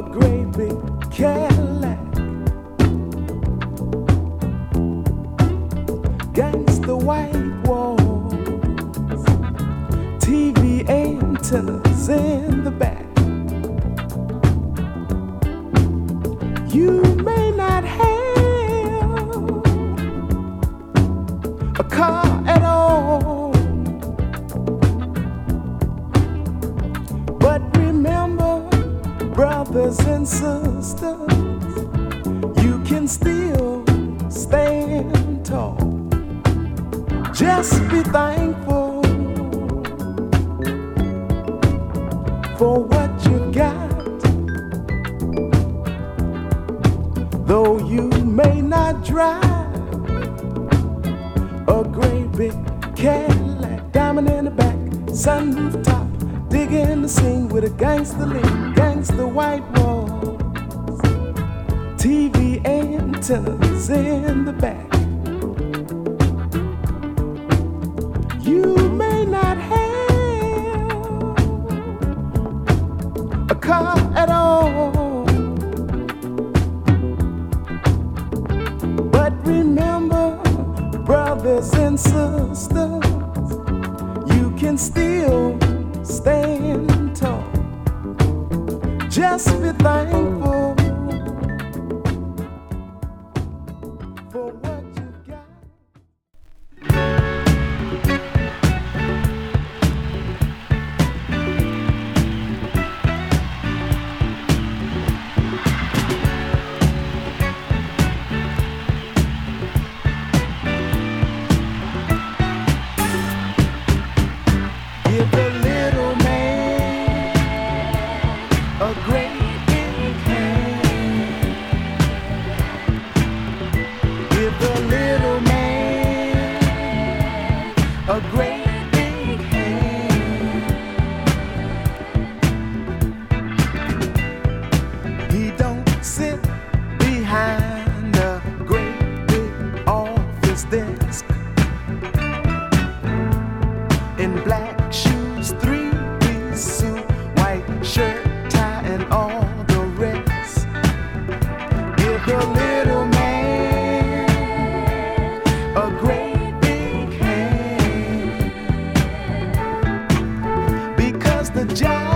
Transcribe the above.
great big Cadillac. Against the white walls, TV antennas in the back. You may not have a car at all, but remember, brothers and sisters, you can still stand tall. Just be thankful for what you got. Though you may not drive a great big Cadillac, diamond in the back, sunroof top, digging the scene with a gangster lean, gangster white walls, TV antennas in the back. You may not have a car at all, but remember, brothers and sisters, you can still stand tall. Just be thankful for what you got. Give a little man a great big hand. Give a little man a great big hand. He don't sit behind a great big office desk in black shoes, three-piece suit, white shirt, tie, and all the rest. Give a little man a great big hand, because the job